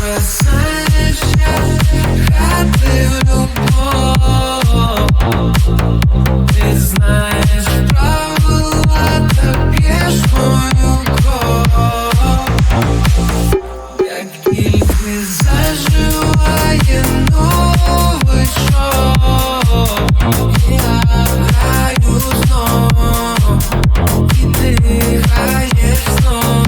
добре знаєш, як грати в любов. Ти знаєш правила та п'єш мою кров. Як тільки заживає новий шоу, я граю знов, і ти граєш знов.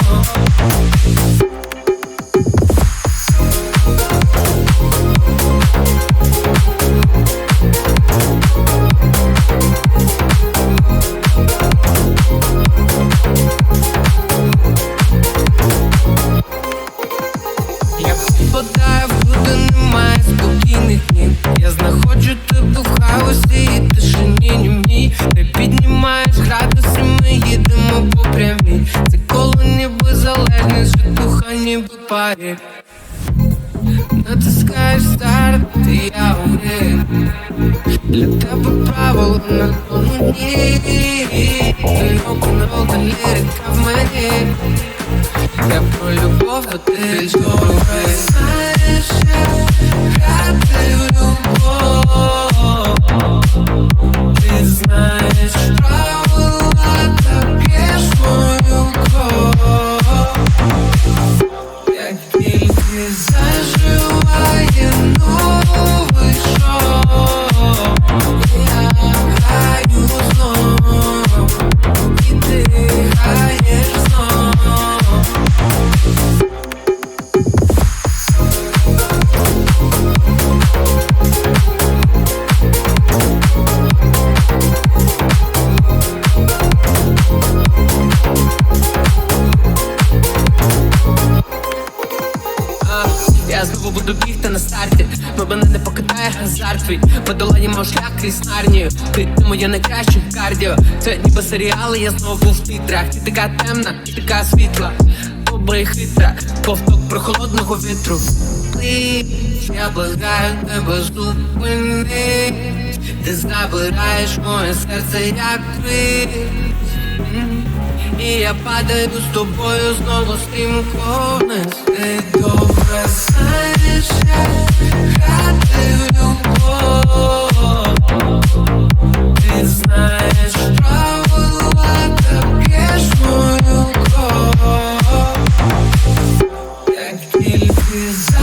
Я попадаю в куди немає спокійних днів. Я знаходжу тебе в хаосі і тишині німій. Ти піднімаєш градуси, ми їдемо по прямій. Це коло ніби залежність від духа, ніби парі. Натискаєш старт, і я у грі. Для тебе правило на коні. Ти рок-н-рол та лірика в мені. Я про любов, а ти добре знаєш, як грати в любов. Ти знаєш правила та п'єш мою кров. Як тільки заживає новий шоу, я граю знов, і ти граєш знов. Я знову буду бігти на старті, но мене не покидає азарт твій. Подолаємо шлях крізь Нарнію. Ти моє найкраще кардіо. Це ніби серіали, я знову в титрах. Ти така темна, ти така світла, добра і хитра, ковток прохолодного вітру. Пліч, я благаю тебе, зупини. Ти забираєш моє серце, як крик. І я падаю з тобою знову стрімко вниз. Ти добре знаєш, як грати в любов. Ти знаєш правила та п'єш мою кров. Як тільки